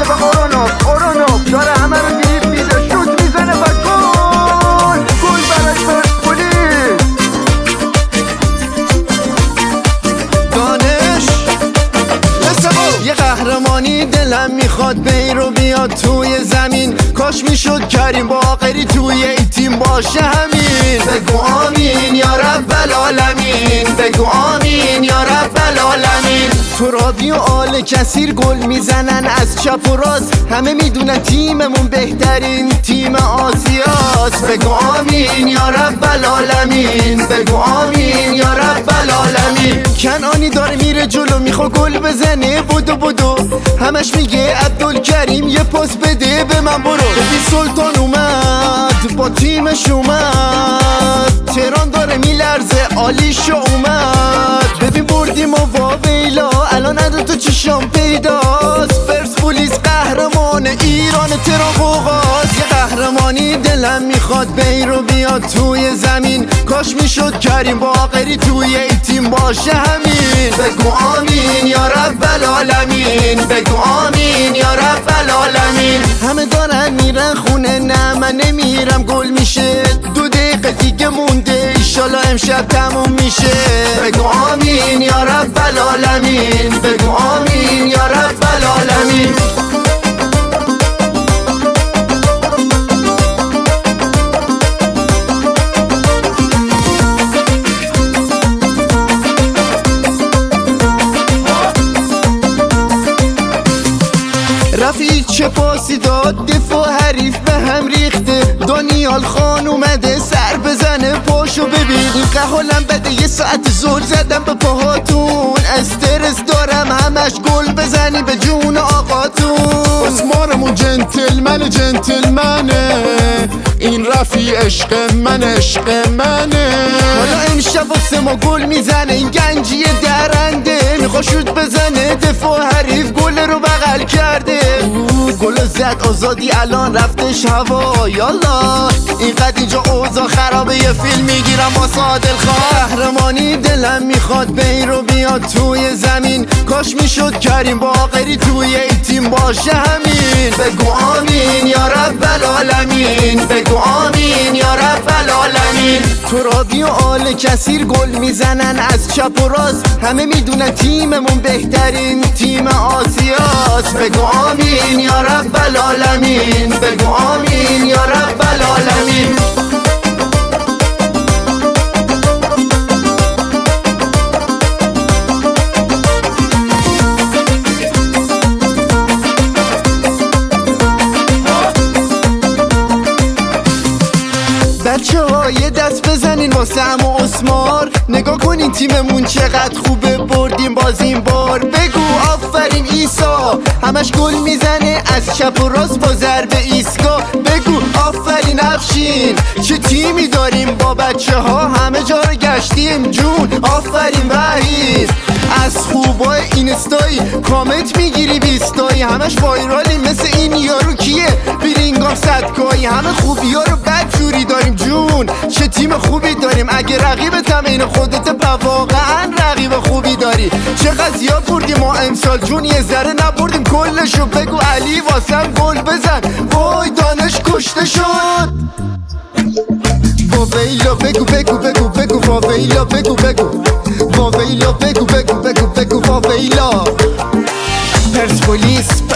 قرونوف داره همه رو دیریب میده، شوت میزنه و گل براش پرسپولیس. دانش یه قهرمانی دلم میخواد بیرو بیاد توی زمین، کاش میشد کریم باقری توی این تیم باشه همین. بگو آمین یا رب العالمین، بگو آمین یا رب العالمین. ترابی و آل کثیر گل میزنن از چپ و راست، همه میدونن تیممون بهترین تیم آسیاست. بگو آمین یا رب العالمین، بگو آمین یا رب العالمین. کنعانی داره میره جلو میخوا گل بزنه، بدو همش میگه عبدالکریم یه پاس بده به من برو. ببین سلطان اومد با تیمش اومد، تهران داره میلرزه عالیشو اومد. ببین بردیم و واویلا الان نداره تو چشام پیداست. پرسپولیس قهرمان ایران، تهران فوقاست. یه قهرمانی دلم میخواد بیرو بیاد توی زمین، کاش میشد کریم باقری توی این تیم باشه همین. بگو آمین یا رب العالمین، بگو آمین یا رب العالمین. همه دارن میرن خونه، نه من نمیرم گل میشه. 2 دقیقه دیگه مونده ایشالا امشب تموم میشه. بگو آمین یا رب العالمین، بگو آمین یا رب العالمین. رفیق چه پاسی داد، دفاع حریف به هم ریخته. دانیال خان اومده سر بزنه پاشو ببین. این قهالم بده یه ساعت زل زدم به پاهاتون، استرس دارم همش گل بزنی به جون آقاتون. اسمارمون جنتلمنه، این رفی عشق منه. حالا امشب واسه ما گل میزنه این گنجی درنده، میخوا شوت بزنه دفاع حریف گل رو بغل کرده. گل زد آزادی الان رفتش هوا، یالا اینقدر اینجا اوضاع خرابه یه فیلم میگیرم واسه عادل خان. قهرمانی دلم میخواد بیرو بیاد توی زمین، کاش میشد کریم باقری توی این تیم باشه همین. بگو آمین یا رب العالمین، بگو آمین یا رب العالمین. ترابی و آل کثیر گل میزنن از چپ و راست، همه میدونن تیممون بهترین تیم آسیاست. بگو آمین یا رب العالمین، بگو آمین یا رب العالمین. بچه ها یه دست بزنین واسه عمو اسمار، نگاه کنین تیممون چقدر خوبه، بردیم بازیم بار. بگو آفرین ایسا، همش گل میزنه از چپ و راست با ضربه ایسکا. بگو آفرین افشین، چه تیمی داریم با بچه ها همه جا رو گشتیم جون. آفرین وحید، از خوبای اینستایی کامنت میگیری بیستایی، همش وایرالی مثل این یارو کیه بیرینگام صدکایی. همه خوبی ها رو بدجوری داریم جون، چه تیم خوبی داریم. اگه رقیب تمرین خودت واقعا رقیب خوبی داری. چقدر زیاد بردیم ما امسال جون، یه ذره نبردیم کلشو. بگو علی واسم گل بزن، وای دانش کشته شد. واویلا بگو واویلا بگو واویلا بگو واویلا. پرسپولیس